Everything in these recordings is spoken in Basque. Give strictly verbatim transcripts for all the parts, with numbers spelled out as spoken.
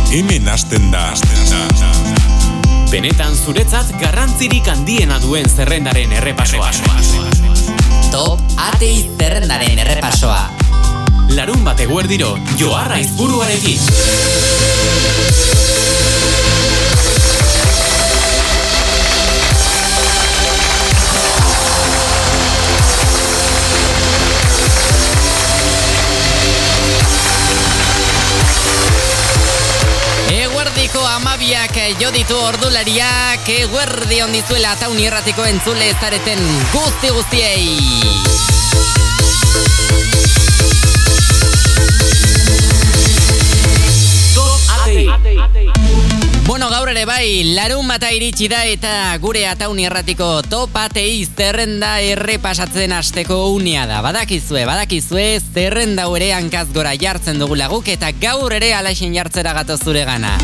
hemen hasten da. Benetan zuretzat garrantzirik handiena duen zerrendaren errepasoa. Top Atei zerrendaren errepasoa. Larun bat eguerdiro, Joarra Izburuarekin. Eguerdiko amabiak jo ditu ordulariak, eguerdi ondizuela Tauni Irratiko entzule zareten guzti guztiei. Bueno, gaur ere bai, larun bata iritsi da eta gure Atauni Erratiko Top Atei zerrenda errepasatzen hasteko unea da. Badakizue, badakizue, zerrenda ere hankaz gora jartzen dugu laguk eta gaur ere alaixen jartzera gatoz zure gana.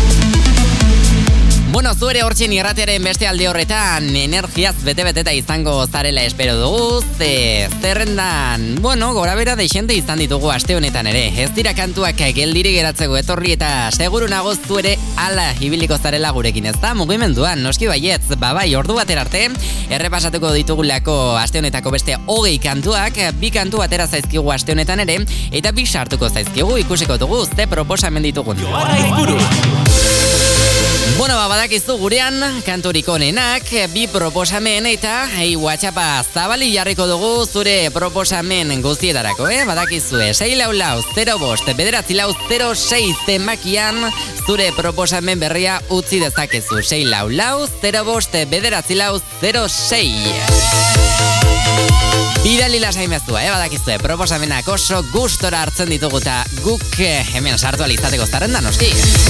Bueno, zu ere hortxin irratiaren beste alde horretan energiaz bete-beteta izango zarela espero dugu, ze zerrendan, bueno, gora bera deixente izan ditugu aste honetan ere. Ez dira kantuak geldiri geratzeko etorri eta seguru nago zu ere ala ibiliko zarela gurekin, ez da? Mugimenduan, noski baietz, babai, ordu batera arte, errepasatuko ditugulako aste honetako beste hogei kantuak, bi kantu atera zaizkigu aste honetan ere, eta bi sartuko zaizkigu ikusiko dugu ze proposamen ditugun. Joarra Izburu! Bueno, ba, badakizu gurean kanturik onenak, bi proposamen eta ei WhatsAppa zabali jarriko dugu zure proposamen guztietarako, eh? Badakizue, sei lau lau, zero bost, bederatzi lau, zero sei zenbakian zure proposamen berria utzi dezakezu. sei lau lau, zero bost, bederatzi lau, zero sei. Bidali lasai mezua, eh? Badakizue, proposamenak oso gustora hartzen ditugu eta guk eh, hemen sartu alizateko zarrenda, noski.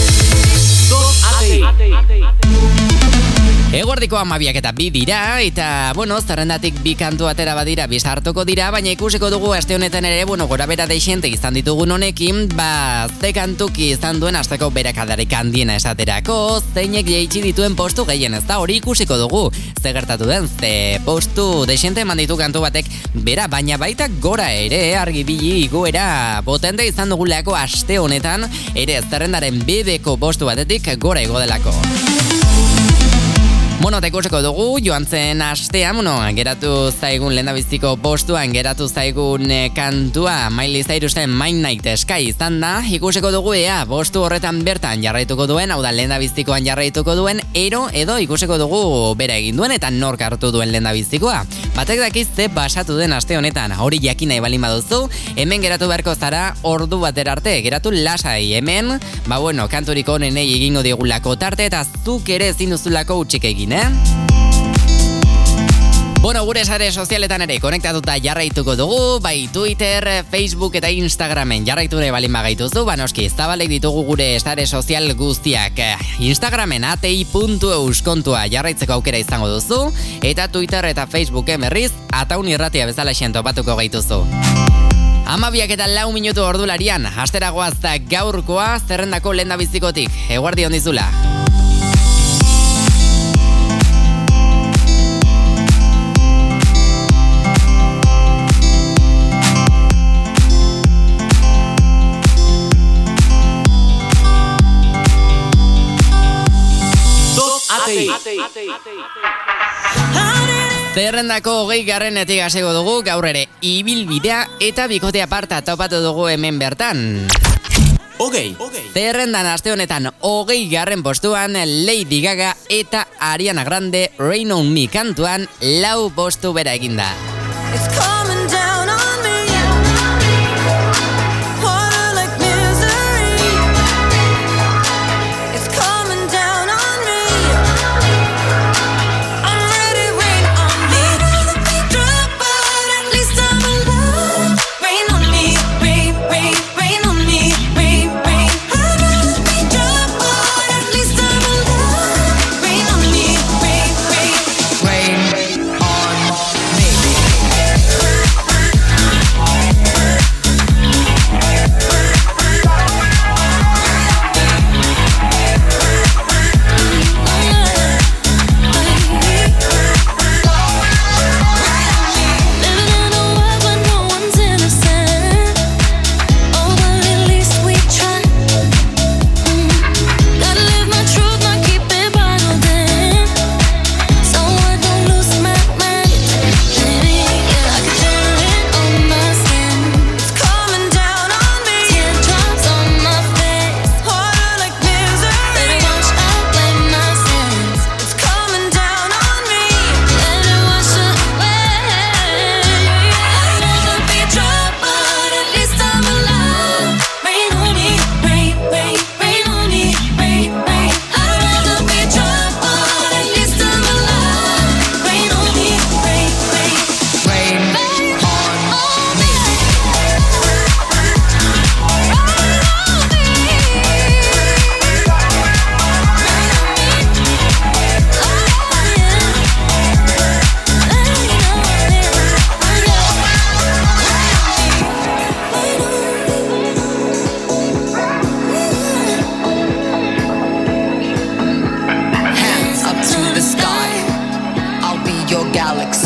Eguerdiko amabiak eta bi dira, eta, bueno, zerrendatik bi kantu atera badira, bi sartuko dira, baina ikusiko dugu aste honetan ere, bueno, gora bera deixente izan ditugun honekin, ba, ze kantuki izan duen asteko berakadarik handiena esaterako, zeinek jeitsi dituen postu gehien, ez da, hori ikusiko dugu, ze gertatu den, ze postu deixente eman ditu kantu batek bera, baina baita gora ere, argi bili igoera potente izan dugulako aste honetan, ere zerrendaren bebeko postu batetik gora igo delako. Bueno, tekuseko dugu, joan zen astean, bueno, geratu zaigun lehendabiziko postuan, geratu zaigun e, kantua, Miley Cyrusen Midnight Sky izan da, ikuseko dugu ea, postu horretan bertan jarraituko duen, hau da lehendabizikoan jarraituko duen, ero edo ikuseko dugu bera egin duen eta nork hartu duen lehendabizikoa. Batek dakiz ze basatu den aste honetan, hori jakin nahi balin baduzu, hemen geratu beharko zara ordu batera arte, geratu lasai, hemen, ba bueno, kanturik onenei egingo digulako tarte eta zuk ere ezin duzulako utxik egin. Eh? Bueno, gure sare sozialetan ere konektatuta jarraituko dugu, bai Twitter, Facebook eta Instagramen jarraitu nahi balin bagaituzu, banoski, zabalek ditugu gure sare sozial guztiak. Instagramen atei puntu eus kontua jarraitzeko aukera izango duzu, eta Twitter eta Facebooken berriz, Atauni Irratia bezala xen topatuko gaituzu. Amabiak eta lau minutu ordularian, asteragoaz da gaurkoa zerrendako lehendabizikotik, eguerdi ondizula. Zerrendako hogei garrenetik hasiko dugu gaur ere ibilbidea eta bikote aparta topatu dugu hemen bertan. Hogei. Zerrendan aste honetan hogei garren postuan Lady Gaga eta Ariana Grande Rain on Me kantuan lau postu bera eginda.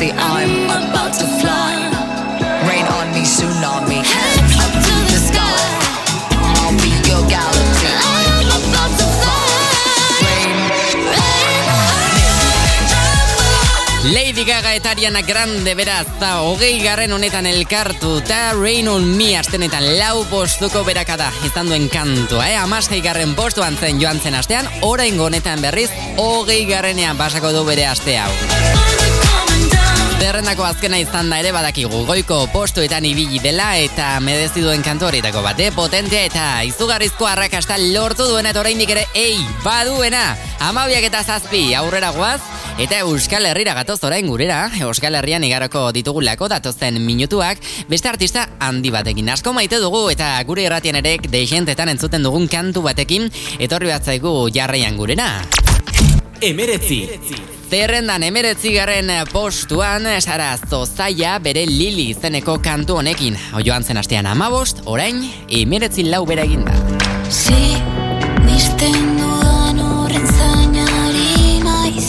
galaxy, I'm about to fly. Rain on me, tsunami, hands up to the sky. I'll be your galaxy, I'm about to fly. Rain, rain on me. Lady Gaga eta Ariana Grande beraz, da hogei garren honetan elkartu, eta Rain on Me astenetan lau postuko berakada izan duen kantua, eh? Hamasei garren postuan zen joan zen astean, oraingo honetan berriz, hogei garrenean pasako du bere aste hau. Zerrendako azkena izan da ere badakigu, goiko postuetan ibili dela eta merezi duen kantu horietako bat, eh? Potentea eta izugarrizko arrakasta lortu duena eta oraindik ere, ei, baduena, hamabiak eta zazpi aurrera goaz, eta Euskal Herrira gatoz orain gurera, Euskal Herrian igaroko ditugulako datozen minutuak, beste artista handi batekin asko maite dugu eta gure irratian ere deixentetan entzuten dugun kantu batekin, etorri bat zaigu jarraian gurera. Emeretzi. Zerrendan emeretzi garren postuan, Sara Zozaia bere Lili izeneko kantu honekin. Joan zen astean hamabost, orain emeretzi lau bera eginda. Si, nisten dudan horren zainari maiz.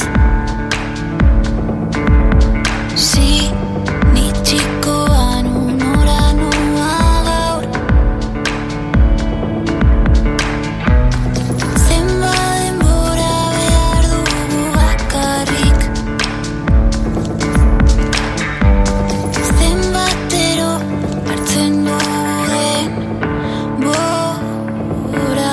Si, nitxikoan unora noa gaur. Zenba denbora behar dugu bakarrik. Zenbatero hartzen duen bora.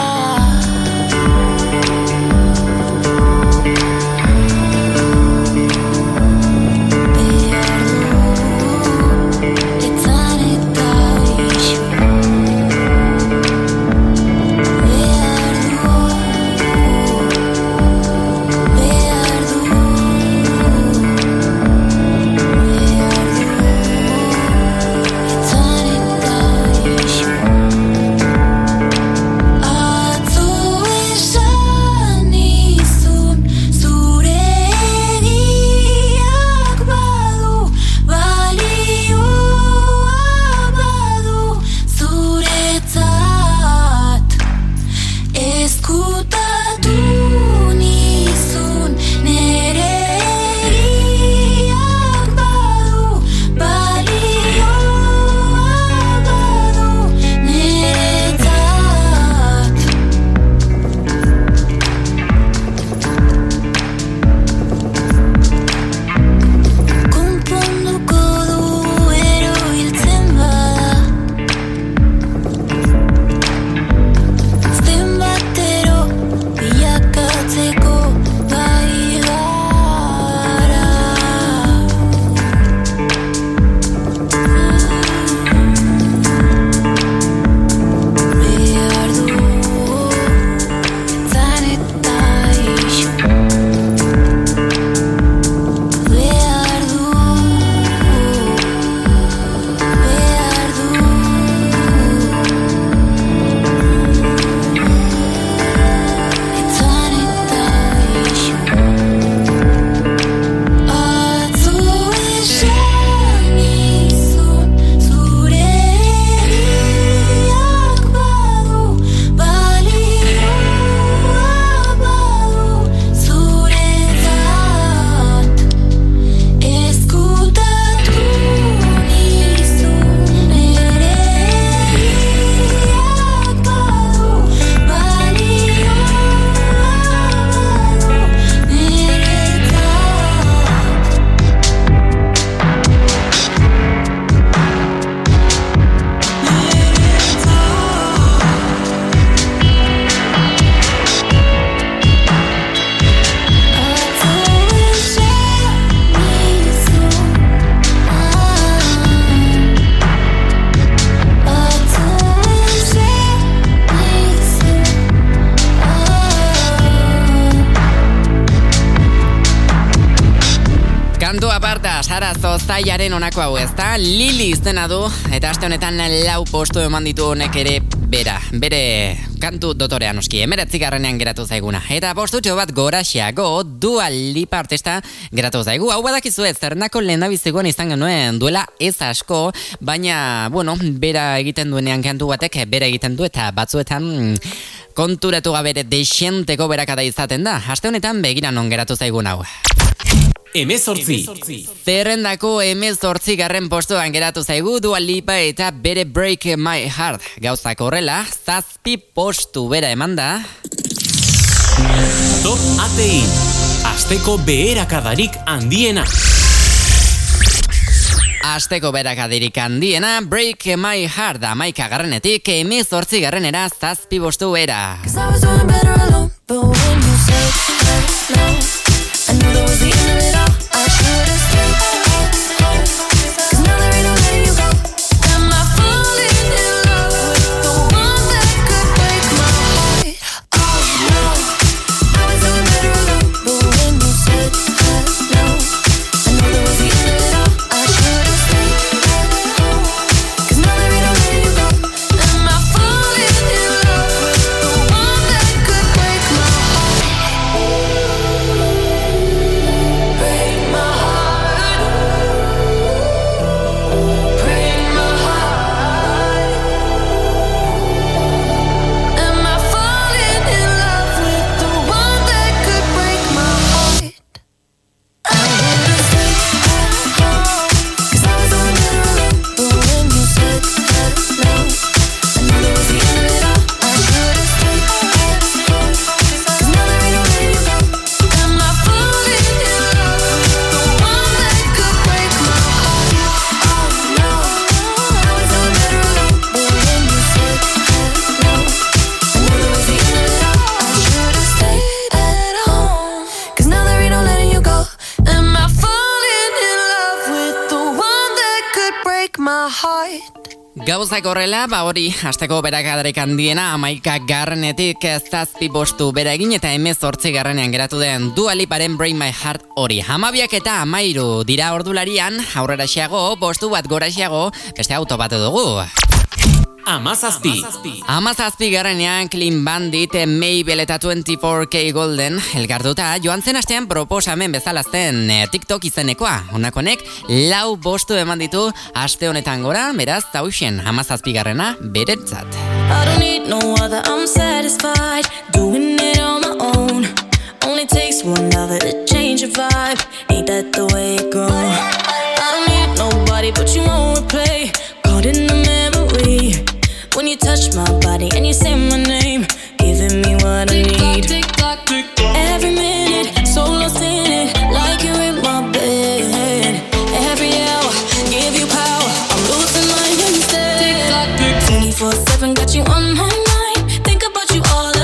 Sara Zozaiaren honako hau ezta, Lili izena du, eta aste honetan lau postu eman ditu honek ere bera, bere kantu dotorea noski, emeretzi garrenean geratu zaiguna. Eta postutxo bat goraxeago, Dua Lipa artista geratu zaigu. Hau badakizu ez, zernako lehendabizikoan izan genuen duela ez asko, baina, bueno, bera egiten duenean kantu batek, bera egiten du eta batzuetan konturatu gabere deixenteko berakada izaten da. Aste honetan begira non geratu zaigun hau. emezortzi. Zerrendako emezortzi garren postuan geratu zaigu Dua Lipa eta bere Break My Heart. Gauzak horrela, zazpi postu bera emanda. Top Atein, asteko beherakadarik handiena. Asteko beherakadarik handiena, Break My Heart da maika garrenetik emezortzi garrenera zazpi postu bera. I knew that was the end of it all. I should have stayed. Cause now there ain't no letting you go. Am I falling in love with the one that could break my heart? Oh no, I was doing better alone. But when you said hello, I knew that was the end of it all. I should have stayed. Cause now there ain't no letting you go. Am I falling in love with the one that could break my heart? Break my heart. Break my heart. Am I falling in love with the one that could break my heart? I would've stayed at home, cause I was doing better alone. But when you said hello, I knew that was the end of it all. I should've stayed at home, cause now there ain't no letting you go. Am I falling in love with the one that could break my heart? Oh no, I was doing better alone. But when you said hello, I knew that was the end of it all. I should've stayed at home, cause now there ain't no letting you go. Am I falling in love with the one that could break my heart? Gauzak horrela, ba hori, asteko beherakadarik handiena hamaika garrenetik zazpi postu bera egin eta hemezortzi garrenean geratu den Dua Liparen Break My Heart hori. Hamabiak eta hamairu dira ordularian, aurrera xeago, postu bat gora xeago, beste auto bat dugu. Amazazpi. Amazazpi garrenean Clean Bandit, Mabel eta twenty-four K Golden elkartuta joan zen astean proposamen bezala zen eh, TikTok izenekoa. Honakonek lau bostu eman ditu aste honetan gora, beraz zauxen Amazazpi garrena beretzat. I don't need no other, I'm satisfied doing it on my own. Only takes one other to change your vibe. Ain't that the way it goes? I don't need nobody but you won't replay. Caught in the memory when you touch my body and you say my name, giving me what I need. Every minute, so lost in it, like you're in my bed. Every hour, give you power, I'm losing my instead. twenty-four seven got you on my mind, think about you all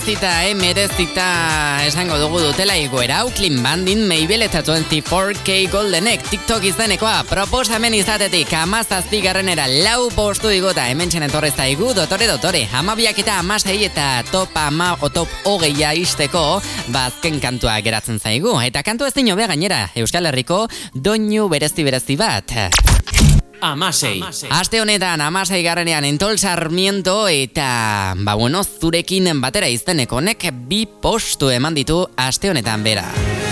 merezita, eh, merezita esango dugu dutela igoera hau Clean Bandin Maybell eta veinticuatro K Goldenek TikTok izenekoa proposamen izatetik amazazpigarrenera lau postu igota hementsen etorrez zaigu dotore dotore amabiak eta amasei eta top ama o top hogeia isteko bazken kantua geratzen zaigu eta kantu ez dino bea gainera Euskal Herriko doinu berezi berezi bat. Amasei. Aste honetan amasei garrenean Entol Sarmiento eta ba bueno zurekin batera izeneko honek bi postu eman ditu aste honetan bera.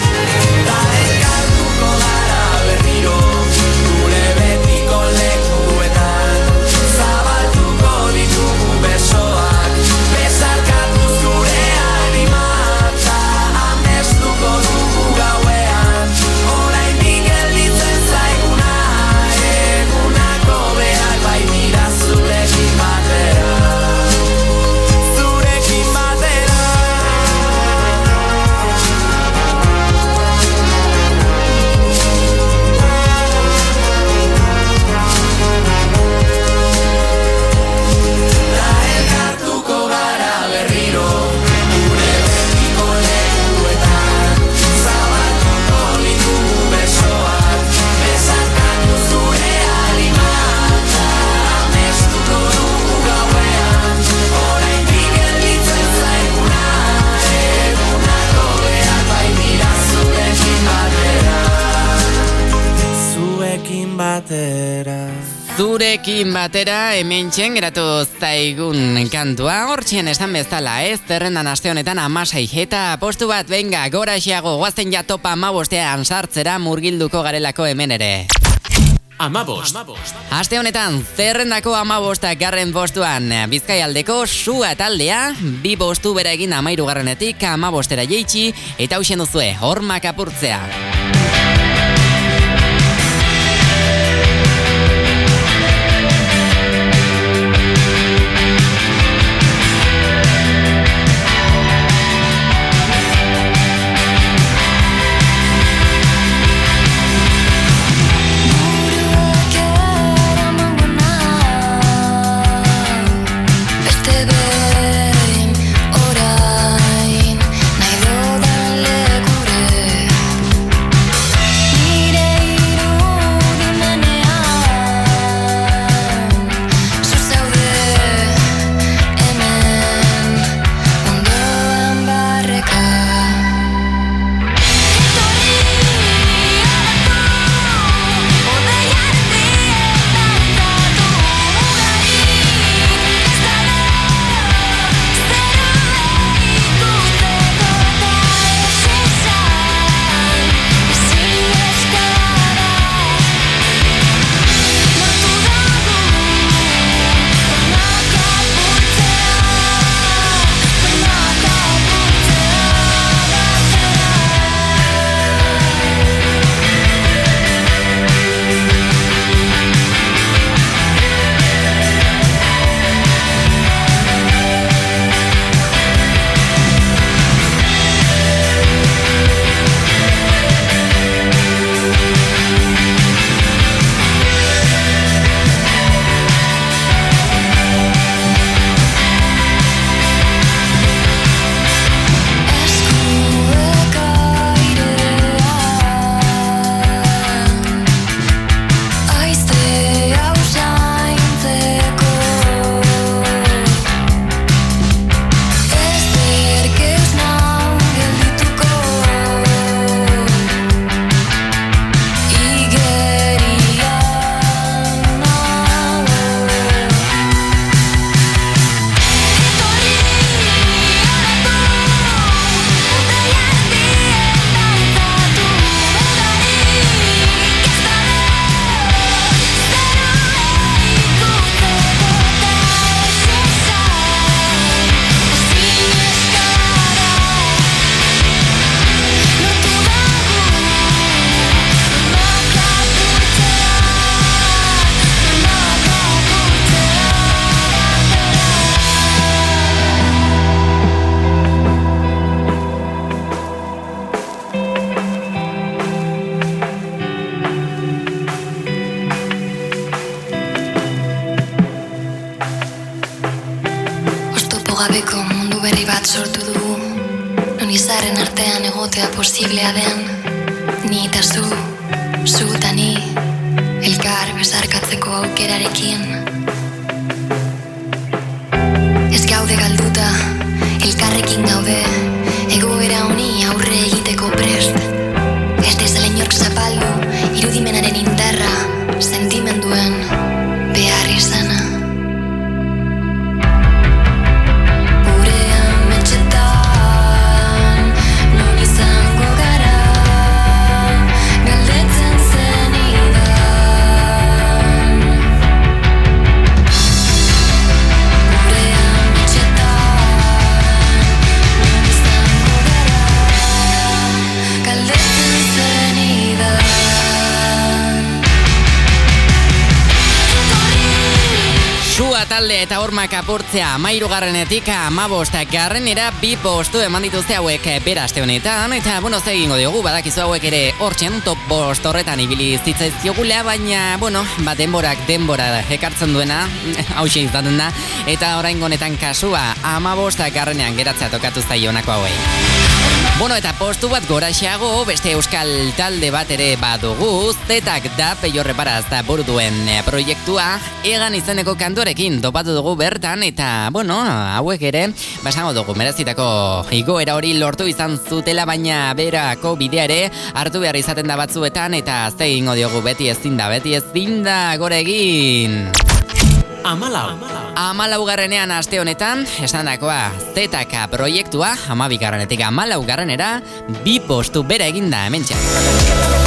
Zurekin batera hemen txen geratu zaigun kantua hortxen esan bezala ez zerrendan aste honetan amasei eta postu bat benga gora xeago guazten ja topa amabostean sartzera murgilduko garelako hemen ere. Amabost. Aste honetan zerrendako amabostak garren postuan Bizkaialdeko Sua taldea bi postu bera egin amairu garrenetik amabostera jeitsi eta hausen duzue Hormak apurtzea. Gabeko mundu berri bat sortu dugu, non izarren artean egotea posiblea den, ni eta zu, zu eta ni, elkar besarkatzeko aukerarekin. Ez gaude galduta, elkarrekin gaude, egoera honi aurre egiteko prest. Ez dezala inork zapaldu, irudimenaren indarra, sentimenduen behar izana. Talde eta hormak apurtzea amairugarrenetik amabostak garrenera bi postu eman dituzte hauek bera aste honetan, eta bueno, ze egingo diogu, badakizu hauek ere hortzen top bost horretan ibili zitzaizkiogula, baina bueno, ba denborak denbora ekartzen duena, hauxe izaten da, eta oraingo honetan kasua amabostak garrenean geratzea tokatu zaionako hauei. Bueno, eta postu bat goraxeago beste euskal talde bat ere badugu, Zetak da Peio Reparaz da buru duen proiektua, Egan izeneko kantuarekin topatu dugu bertan, eta bueno, hauek ere, basango dugu, merezitako igoera hori lortu izan zutela, baina berako bidea ere hartu behar izaten da batzuetan, eta ze egingo diogu, beti ezin da, beti ezin da gora egin. Amalau. Amalau garrenean aste honetan, esan dakoa, Zetak proiektua, amabigarrenetik amalau garrenera, bi postu bera eginda hemen txak.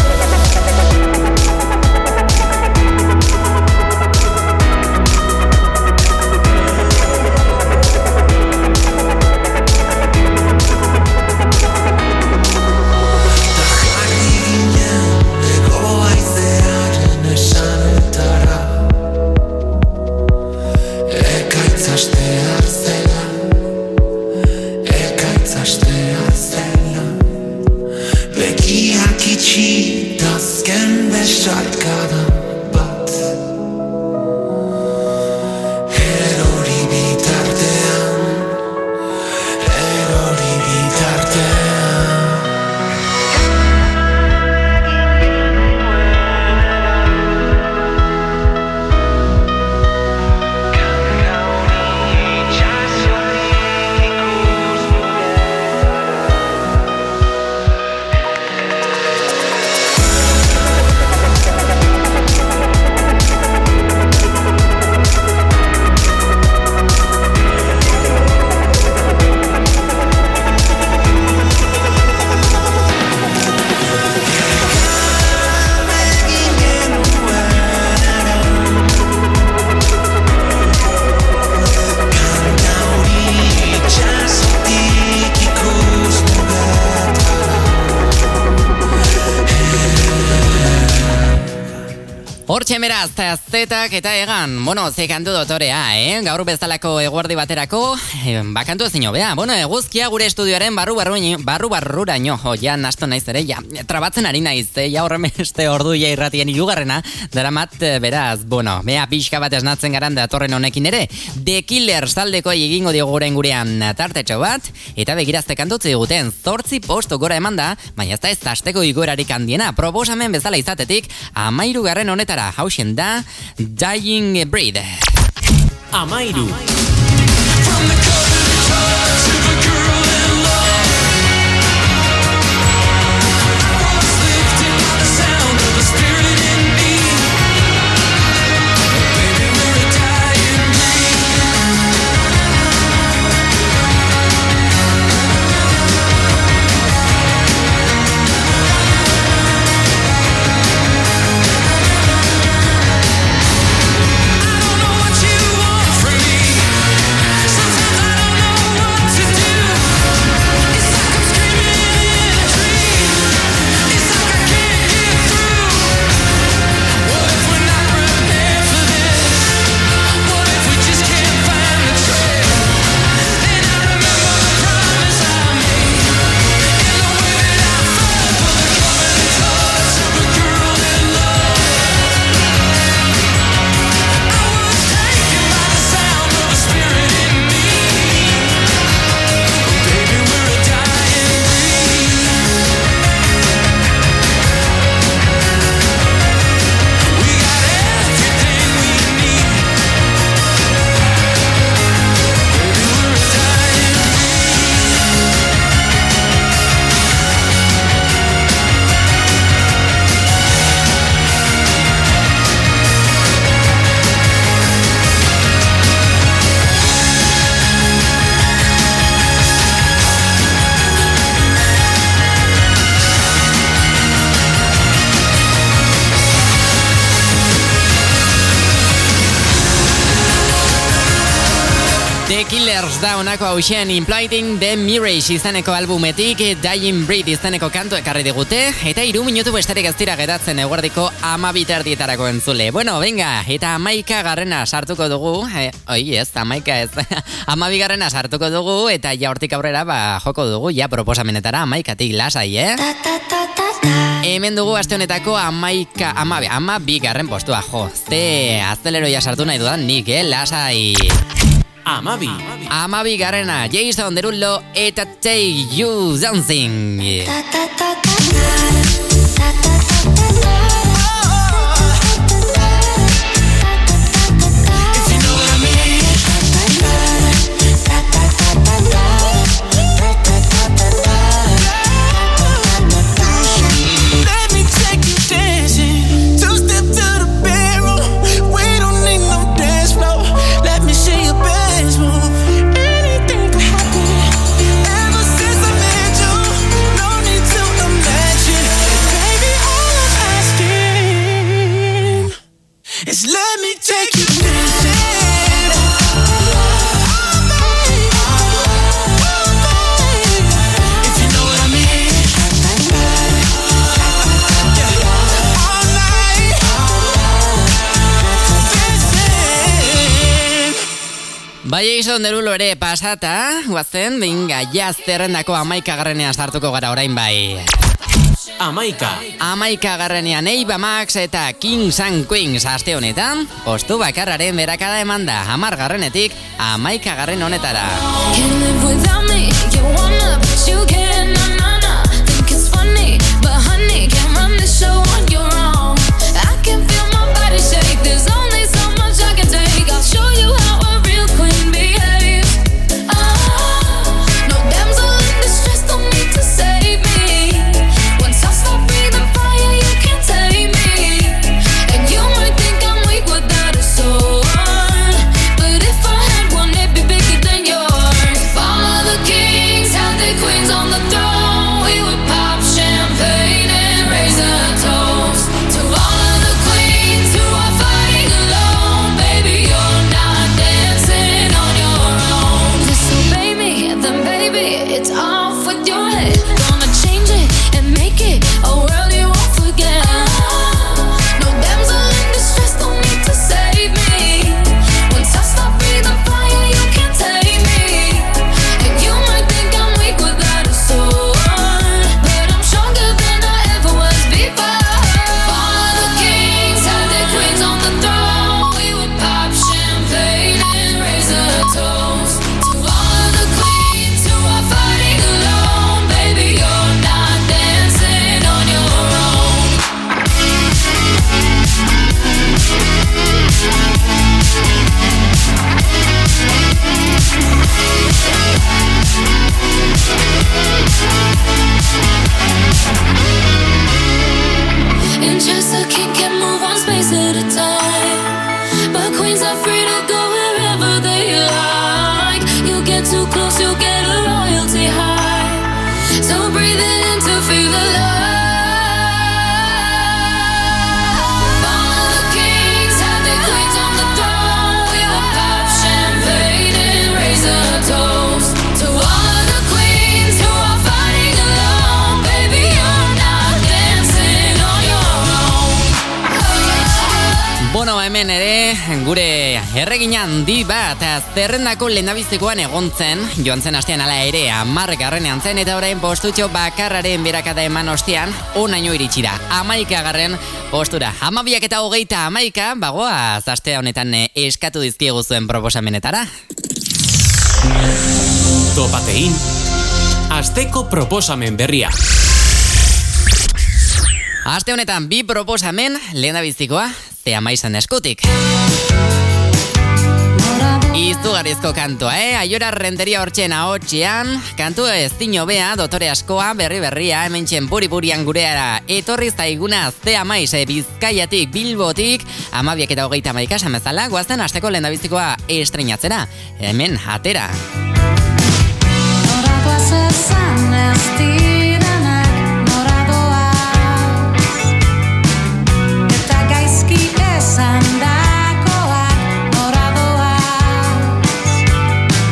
Hortxe meraz, Zetak eta Egan, bueno, ze kantu dotorea, eh? Gaur bezalako eguerdi baterako, eh, bakantu ezin hobea. Bueno, eguzkia gure estudioaren barru barru barru barruraino, jo, ja, nasto naiz ere, ja, trabatzen ari naiz, eh? Ja, horren beste ordu ja irratien ilugarrena, daramat, beraz, bueno, bea pixka bat esnatzen garan datorren honekin ere, The Killers taldeko egingo diogu guren gurean tartetxo bat, eta begirazte kantutze diguten, zortzi posto gora eman da, baina ez da ez asteko igoerarik handiena, proposamen bezala izatetik, amairu garren honetara, hausen da, Dying Breed. Amairu. To The Killers da honako hausen Implanting the Mirage izeneko albumetik Dying Breed izeneko kantu ekarri digute, eta hiru minutu besterik ez dira geratzen eguerdiko amabi terdietarako entzule. Bueno, venga, eta amaika garrena sartuko dugu, eh, oi ez, amaika ez, amabi garrena sartuko dugu, eta ja hortik aurrera ba, joko dugu, ja proposamenetara amaikatik lasai, eh? Hemen dugu aste honetako amaika, amabi, amabi garren postua, jo, ze azeleroia sartu nahi dudan nik, eh, lasai. Amabi. Amabi garrena, Jason Derulo eta Take You Dancing. It's let me take you dancing. If you know what I mean. All night dancing. Bai, Jason Derulo ere pasata, guazen, binga, jaz zerrendako amaika garrenean sartuko gara orain bai. Amaika. Amaika garrenean Eva Max eta Kings and Queens aste honetan, postu bakarraren berakada eman da, hamar garrenetik amaika garren honetara. Can't live without me, you wanna, but you can't, na na na. Think it's funny, but honey, can't run the show on your own. I can feel my body shake, there's only so much I can take. I'll show you how a real queen behaves. Ah, no damsel in distress, don't need to save me. Once I stop breathing fire, you can't take me. And you might think I'm weak without a sword, but if I had one, it'd be bigger than yours. Follow the kings, had their queens on the throne. We would pop champagne and raise a toast to all of the queens who are fighting alone. Baby, you're not dancing on your own. Disobey me, then baby, it's off with your head. Gonna change it and make it a world you won't forget. No damsel in distress, don't need to save me. Once I stop breathing fire, you can't take me. And you might think I'm weak without a sword, but I'm stronger than I ever was before. All of the kings had their queens on the throne. We would pop champagne and raise a toast to all of the queens who are fighting alone. Baby, you're not dancing on your own. And just a king can move one space at a time, but queens are free to go wherever they like. You get too close, you get a royalty high. So breathe it in to feel alive. All the kings had their queens on the throne. We will pop champagne and raise a toast to all of the queens who are fighting alone. Baby, you're not dancing on your own. Bono hemen ere, gure erregin handi bat zerrendako lehendabizikoan egontzen, joan zen astean ala ere hamar garrenean zen, eta orain postutxo bakarraren berakada eman ostean, onaino iritsi da, amaika garren postura. Hamabiak eta hogeita amaika, bagoaz aste honetan eh, eskatu dizkiegu zuen proposamenetara. Topatein. Asteko proposamen berria. Aste honetan bi proposamen, lehendabizikoa, ze amaizan eskutik. Izugarrizko kantua, eh? Aiora Renteria hortxen ahotxean, kantu ez dino bea, dotore askoa, berri berria, hemen txen buri-burian gureara, etorri zaiguna ze amaiz, eh, Bizkaiatik, Bilbotik, amabiak eta hogeita amaika samezala, guazen asteko lehendabizikoa estreinatzera, hemen, atera. Noragoaz esan ez direnak, noradoaz, eta gaizki esan dakoak, noradoaz.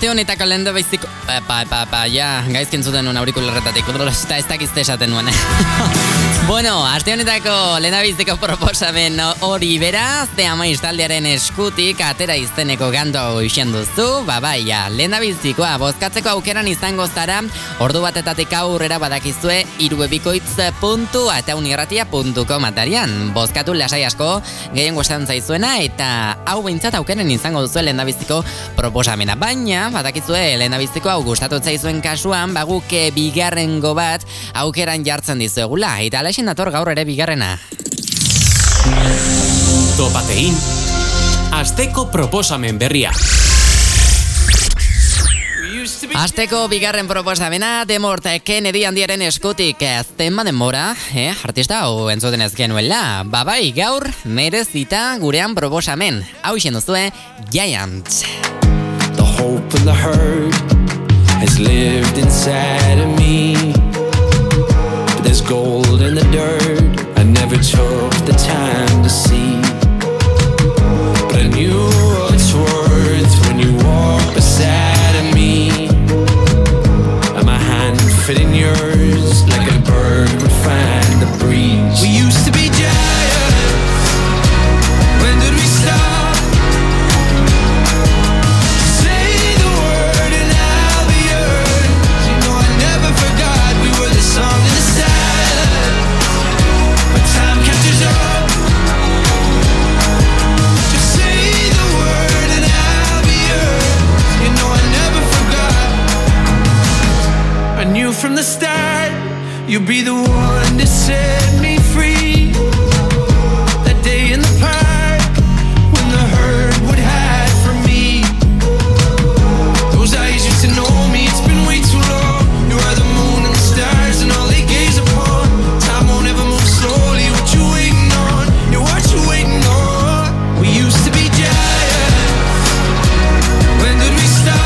aste honetako lehen da baiziko... Epa, epa, epa, ja, gaizkin zuten un aurikularretatik, eta ez dakizte esaten nuen. Bueno, aste honetako lehen da baiziko proposamen hori bera, ze amaiz taldearen eskutik atera izeneko gandu hau isen duzu, ba bai, ja, lehen da baizikoa, bozkatzeko aukeran izango zara, ordu batetatik aurrera badakizue, irubebikoitz puntu ataunirratia puntu com atarian. Bozkatu lasai asko, gehien gustan zaizuena, eta hau behintzat aukeren izango duzu lehen da baiziko proposamena. Baina, badakizue, lehen da baiziko hau gustatu zaizuen kasuan, baguke bigarrengo bat aukeran jartzen dizuegula, eta alaxen dator gaur ere bigarrena. Topatein, asteko proposamen berria. Asteko bigarren proposamena Demort Kennedy handiaren eskutik zenba denbora, eh? Artista hau entzuten ez genuela. Babai, gaur merezita gurean proposamen. Hau isen duzue, Giants. The hope and the hurt has lived inside of me. But there's gold in the dirt I never took the time to see. But I knew what's worth when you walk beside of me. And my hand fit in yours like a bird would find the breeze. We used to be giants. When did we stop? From the start, you'll be the one to set me free. That day in the park, when the herd would hide from me. Those eyes used to know me, it's been way too long. You are the moon and the stars and all they gaze upon. Time won't ever move slowly, what you waiting on? Yeah, what you waiting on? We used to be giants. When did we stop?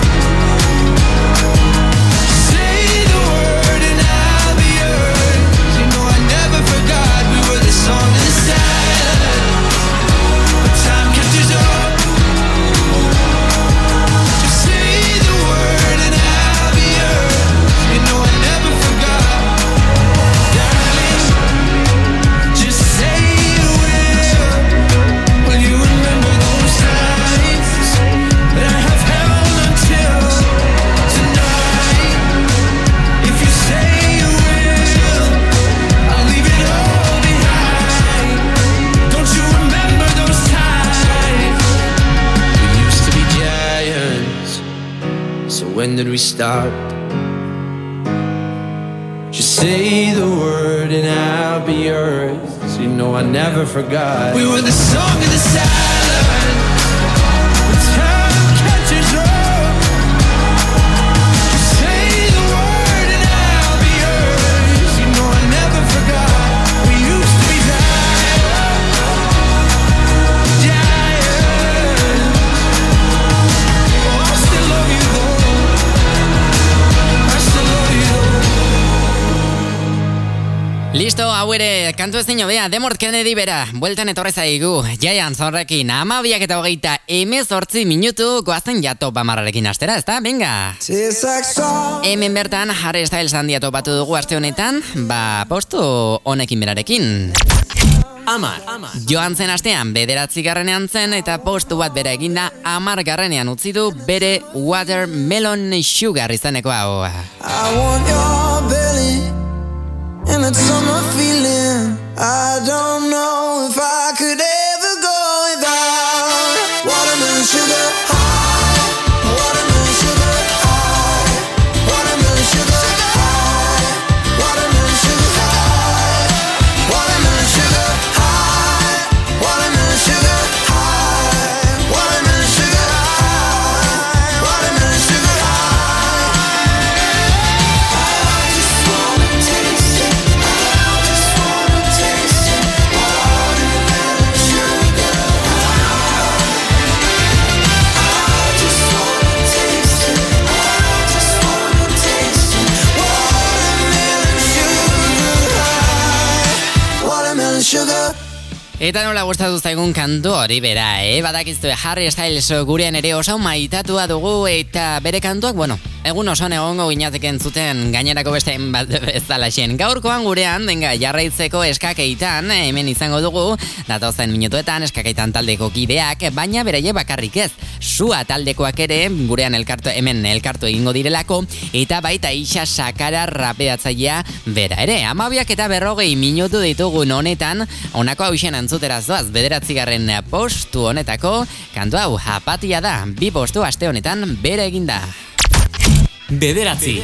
When did we start? Just say the word and I'll be yours. You know I never forgot. We were the song of the silence. When time catches up. Just say the word and I'll be yours. You know I never forgot. We used to be giants. Giants. Oh, I still love you though. Listo, hau ere, kantu ezin hobea, Demort Kennedy bera, bueltan etorre zaigu, Giants horrekin, amabiak eta hogeita emezortzi minutu, goazen ja top amarrarekin astera, ezta? Venga! Hemen bertan, Harry Styles handia topatu dugu aste honetan, ba, postu honekin berarekin. Amar. Joan zen astean, bederatzi garrenean zen, eta postu bat bera eginda, amar garrenean utzi du bere Watermelon Sugar izaneko hau. I want your belly and that summer feeling. I don't know if I could ever go without watermelon sugar high, watermelon sugar high, watermelon sugar high, watermelon sugar high, watermelon sugar high, watermelon sugar high, watermelon sugar high, watermelon sugar high. I just wanna taste it. I just wanna taste it. Watermelon sugar Eta nola gustatu zaigun kantu hori bera, eh? Badakizue Harry Styles gurean ere oso maitatua dugu eta bere kantuak, bueno, egun osoan egongo ginatek entzuten gainerako beste bat bezalaxen. Gaurkoan gurean, denga, jarraitzeko eskakeitan, hemen izango dugu, datozen minutuetan eskakeitan taldeko kideak, baina beraie bakarrik ez. Sua taldekoak ere, gurean elkartu, hemen elkartu egingo direlako, eta baita Isa Sakara rapeatzailea bera ere. Amabiak eta berrogei minutu ditugun honetan, honako hausen antzutera zoaz, bederatzigarren postu honetako, kantu hau apatia da, bi postu aste honetan bere eginda. Bederatzi.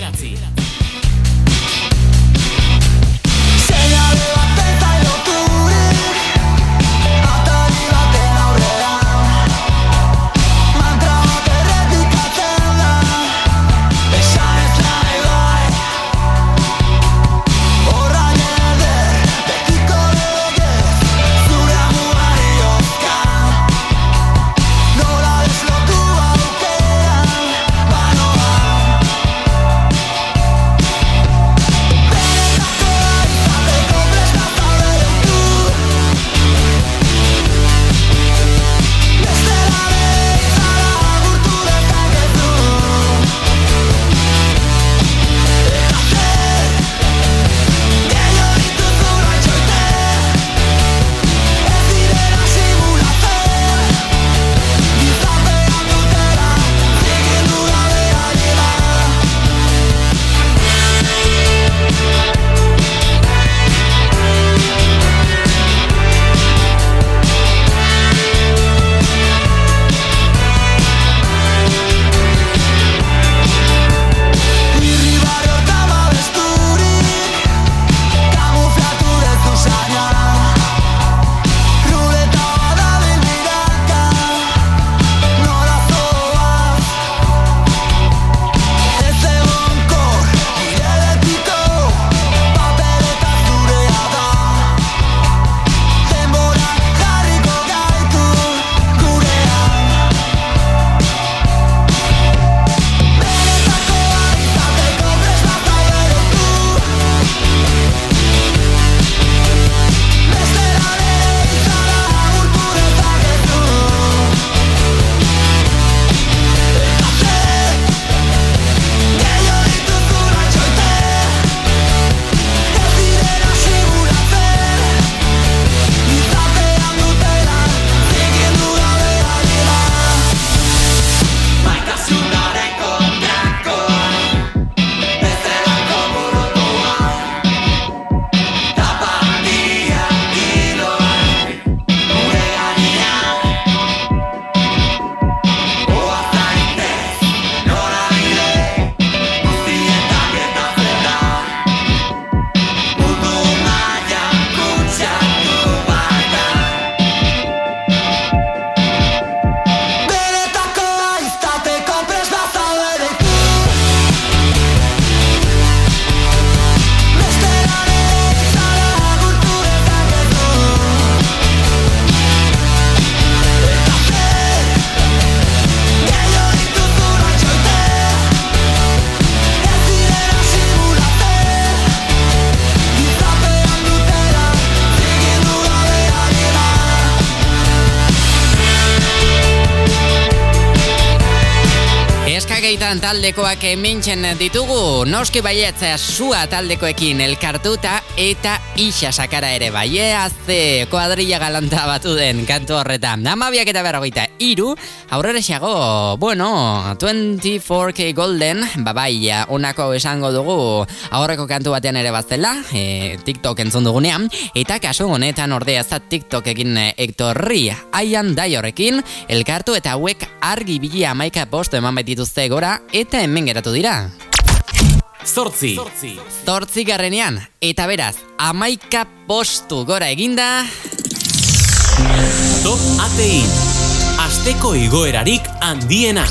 Eskakeitan taldekoak hementzen ditugu, noski baietz Sua taldekoekin elkartuta eta Isa Sakara ere bai, azte kuadrilla galanta batu den kantu horretan. Amabiak eta berrogeita iru, aurrera xago, bueno, twenty-four K Golden, babai, onako esango dugu aurreko kantu batean ere bazela, e, TikTok entzun dugunean, eta kasu honetan ordea ez da TikTokekin ektorri, aian dai horrekin, elkartu eta hauek argi bili amaika postu eman baitituzte gora, eta hemen geratu dira. Zortzi. Zortzi garrenean, eta beraz, amaika postu gora eginda. Top atein, asteko igoerarik handiena.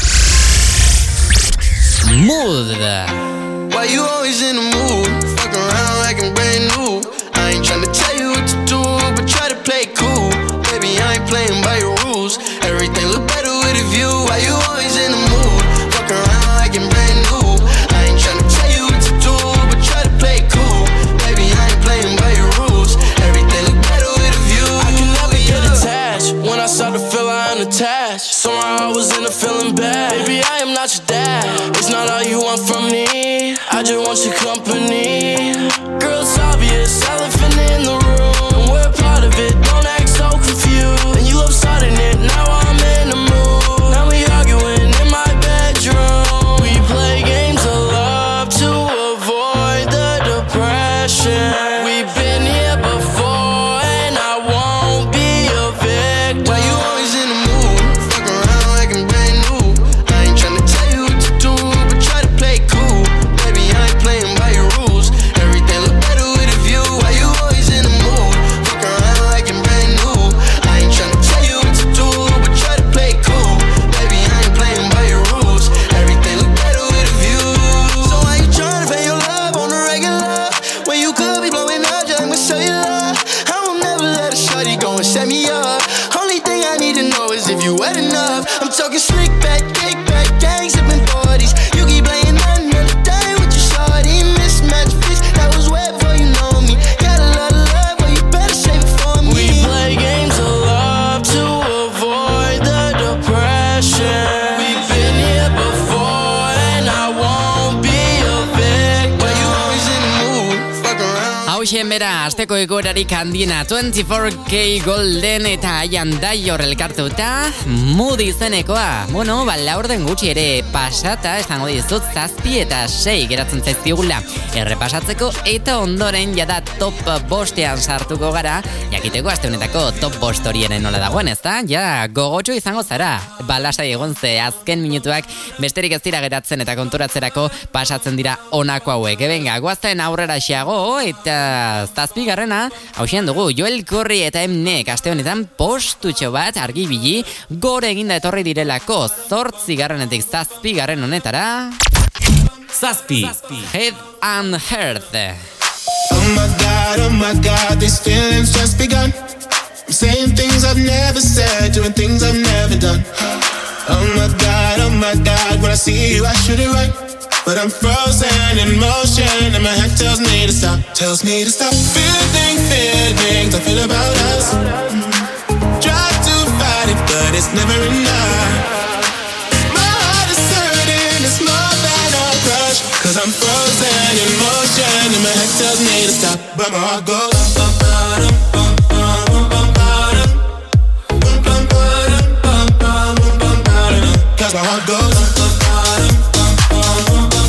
Mood. Why you always in the mood? Fuck around like I'm brand new. I ain't tryna tell you what to do, but try to play cool. Baby, I ain't playing by your rules. Everything look better with a view. Why you always in the mood? Fuck around like I'm brand new. I ain't tryna tell you what to do, but try to play cool. Baby, I ain't playing by your rules. Everything look better with a view. I can never just want your company. Girl, it's obvious, elephant in the room. We're part of it, don't act so confused. And you love starting it, now I'm in the mood. Now we arguing in my bedroom. We play games of love to avoid the depression. We've been here before and I won't be a victim. Why you always in the mood? Fuck around like I'm brand new. I ain't tryna tell you what to do, but try to play cool. Baby, I ain't playing by your rules. Everything look better with a view. Why you always in the mood? Fuck around like I'm brand new. I ain't tryna tell you what to do, but try to play cool. Baby, I ain't playing by your rules. Everything look better with a view. So why you tryna pay your love on the regular when you could be blowing up just like my cellular? I will never let a shorty go and set me up. Only thing I need to know is if you wet enough. I'm talking slick back, kick back, gang sipping forties. You keep playing another day with your shorty. Mismatch fish that was wet before you know me. Got a lot of love, but you better save it for me. We play games of love to avoid the depression. We've been here before and I won't be a victim. Why you always in the mood? Fuck around. Hauxen bera, asteko egoerarik handiena twenty-four K Golden eta Aian Daior elkartuta Mood izenekoa. Bueno, ba, laurden gutxi ere pasata, esango dizut zazpi eta sei geratzen zaizkigula errepasatzeko, eta ondoren jada top bostean sartuko gara, jakiteko aste honetako top bost horienen nola dagoen, ezta? Ja, gogotxo izango zara, balasai egon ze azken minutuak besterik ez dira geratzen eta konturatzerako pasatzen dira honako hauek. Benga, goazten aurrera xeago, eta zazpigarrena, hauxean dugu, Joel Corry eta Emnek aste honetan postutxo bat argibili, gore eginda etorri direlako zortzigarrenetik zazpigarren honetara. Zazpi. Head and Heart. Oh my God, oh my God, these feelings just begun. I'm saying things I've never said, doing things I've never done. Oh my God, oh my God, when I see you I shoot it right, but I'm frozen in motion and my head tells me to stop, tells me to stop. Feeling feelings I feel about us. Try to fight it, but it's never enough. My heart is hurting, it's more than a crush, cause I'm frozen in motion and my head tells me to stop, but my heart goes bum, bum, bum, bum, bum, bum, bum, bum, bum, bum, bum, bum, cause my heart goes bum, bum, bum, bum, bum,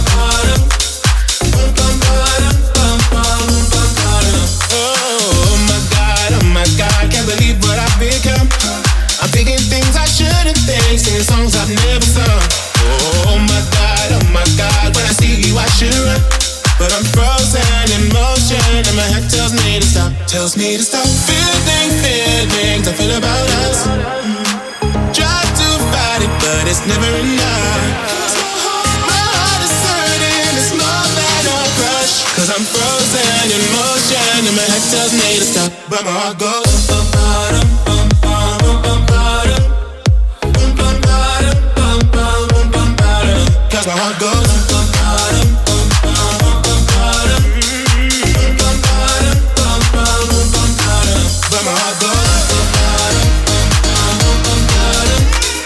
oh my God, oh my God, can't believe what I've become. I'm thinking things I shouldn't think, singing songs I've never sung. Oh my God, oh my God, when I see you I should run, but I'm frozen in motion and my head tells me to stop, tells me to stop. Feeling feelings I feel about us. Try to fight it, but it's never enough. My heart is hurting, it's more than a crush, cause I'm frozen in motion and my head tells me to stop, but my heart goes bum, bum, bum, bum, bum, bum, bum, bum, bum, bum, bum, bum, cause my heart goes bum, bum, bum, bum, bum, bum, bum, bum, bum, bum, but my heart goes bum, bum, bum, bum, bum,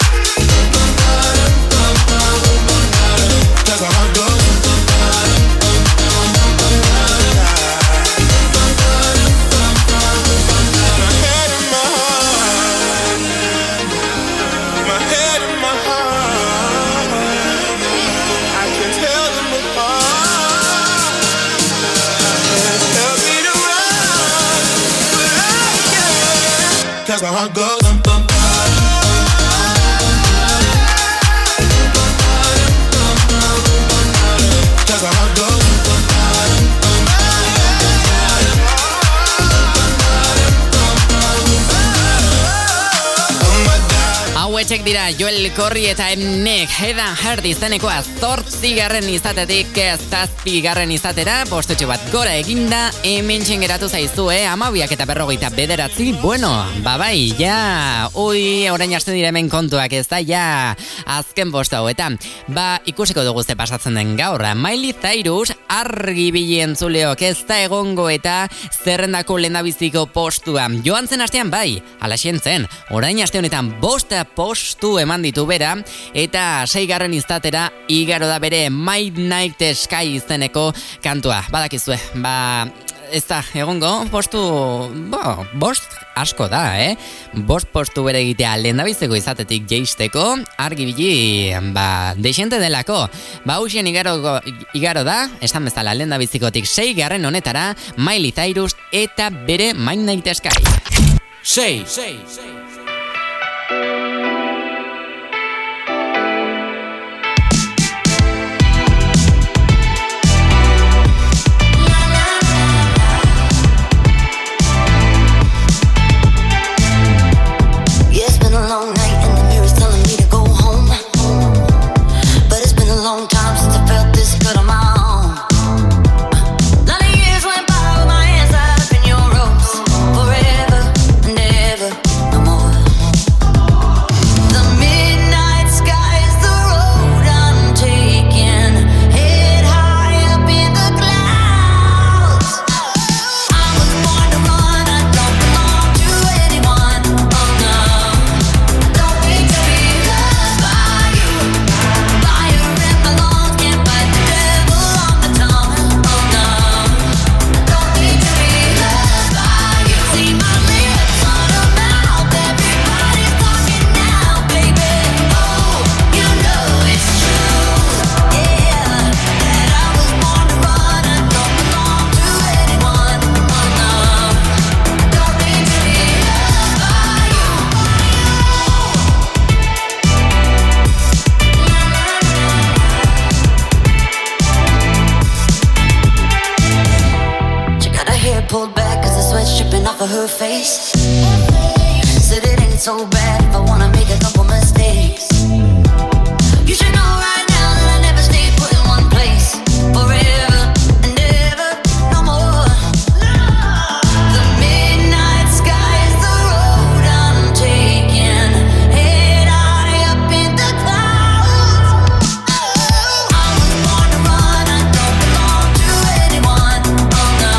cause my heart goes cause my heart goes bum, bum, cause my heart goes Hauetxek dira Joel Corry eta Emnek Head and Heart izanekoa zortzigarren izatetik zazpigarren izatera postutxo bat gora eginda hemen txengeratu zaizue amabiak eta berrogeita bederatzi. Bueno, babai, ja ui, orain hasten dira hemen kontuak, ez da, ja azken postu hauetan. Ba, ikusiko dugu ze pasatzen den gaur. Miley Cyrus argi bilen zuleok ez da egongo eta zerrendako lehendabiziko postua. Joan zen astean bai, ala zen, orain aste honetan bosta postu postu eman ditu bera, eta seigarren izatera igaro da bere Midnight Sky izeneko kantua. Badakizue, ba... ez da, egongo, postu, bo, bost asko da, eh? Bost postu bere egitea lehendabiziko izatetik jeisteko, argi bili, ba, deixente delako. Ba, hausien igaro, igaro da, esan bezala lehendabizikotik sei garren honetara, Miley Cyrus eta bere Midnight Sky. Sei. Pulled back as the sweat dripping off of her face. Said it ain't so bad if I wanna make a couple mistakes. You should know right now that I never stay put in one place forever and ever, no more. The midnight sky is the road I'm taking, head high up in the clouds. I was born to run, I don't belong to anyone. Oh no.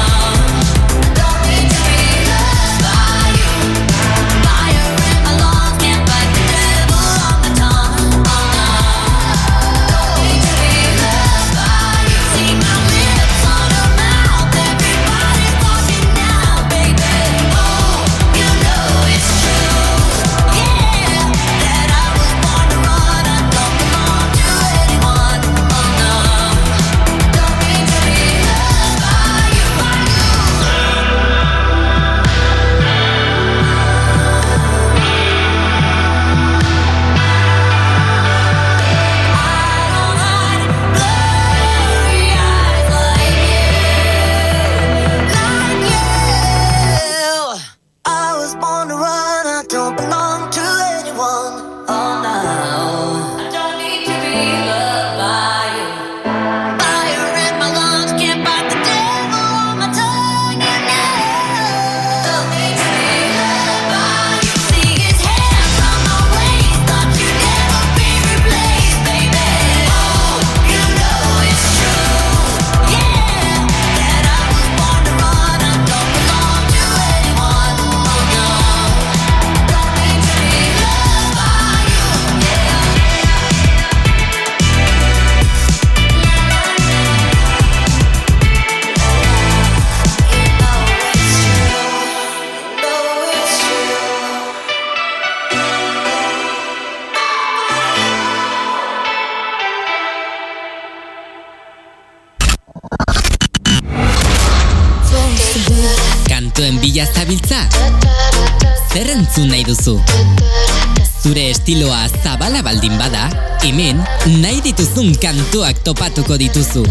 Kantuen bila zabiltza? Zer entzun nahi duzu? Zure estiloa zabala baldin bada, hemen nahi dituzun kantuak topatuko dituzu.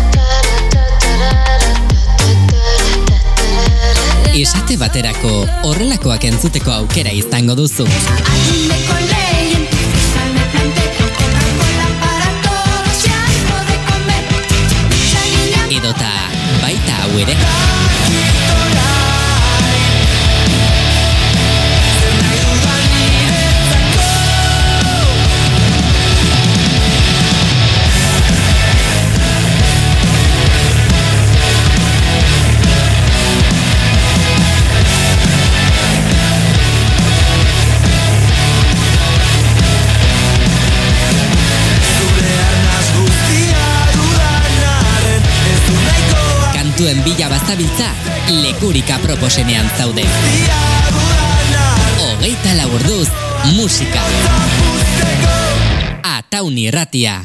Esate baterako horrelakoak entzuteko aukera izango duzu. Edota baita hau ere. bazabiltza, lekurik aproposenean zaude. Hogeita lau orduz, musika. Ataun irratia.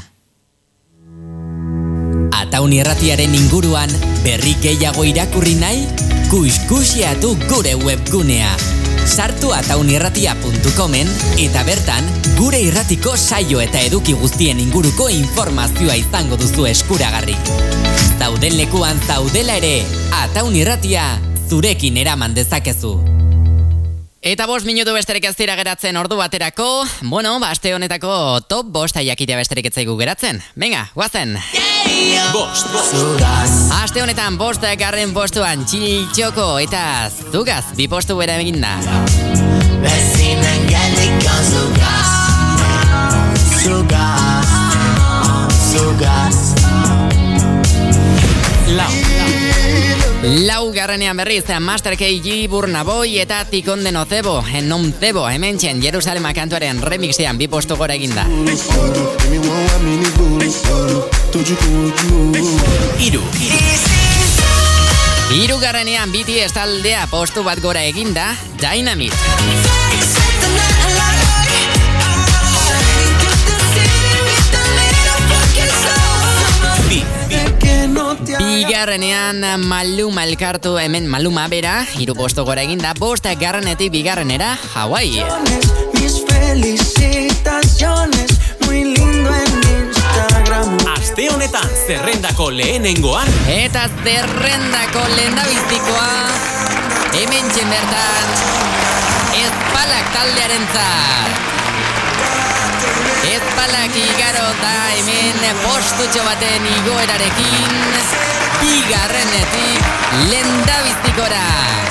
Ataun irratiaren inguruan berri gehiago irakurri nahi? Kuskusiatu gure webgunea. Sartu ataunirratia puntu comen eta bertan gure irratiko saio eta eduki guztien inguruko informazioa izango duzu eskuragarri. Zauden lekuan zaudela ere, Ataun irratia zurekin eraman dezakezu. Eta bost minutu besterik ez dira geratzen ordu baterako, bueno, aste honetako top bosta jakitea besterik ez zaigu geratzen. Venga, guazen! Bost, Aste honetan bosta garren postuan Txiltxoko eta Zugaz bi postu bera egin da. Vecina angélica, Zugaz, Zugaz, Zugaz. Lau, Lau garrenean berriz, Master K G, Burna Boy eta Tikonde Nocebo, Non Cebo, hemen txen Jerusalema kantuaren remixean bi postu gora eginda. Iru, Hiru garrenean B T S taldea postu bat gora eginda, Dynamite. bi, Bigarrenean Maluma elkartu hemen Maluma bera, hiru postu gora eginda, bosta garrenetik bigarrenera, Hawaii. Mis felicitaciones, muy lindo en Instagram. aste honetan zerrendako lehenengoan. Eta zerrendako lehendabizikoa, hemen txen bertan, Ezpalak taldearen zat. Ezpalak igaro da hemen postutxo baten igoerarekin, bigarrenetik lehendabizikora.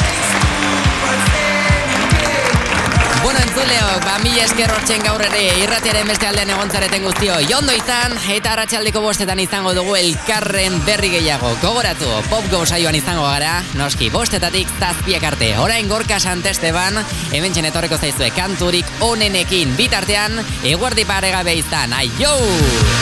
Bueno, entzuleok, ba, mila esker hortzen gaur ere irratiaren beste aldean egontzareten guztio. Jondo izan, eta arratsaldeko bostetan izango dugu elkarren berri gehiago. Gogoratu, Pop Go saioan izango gara, noski bostetatik zazpiak arte. Orain Gorka Santesteban, hemen txen etorreko zaizue kanturik onenekin. Bitartean, eguerdi paregabe izan, aio!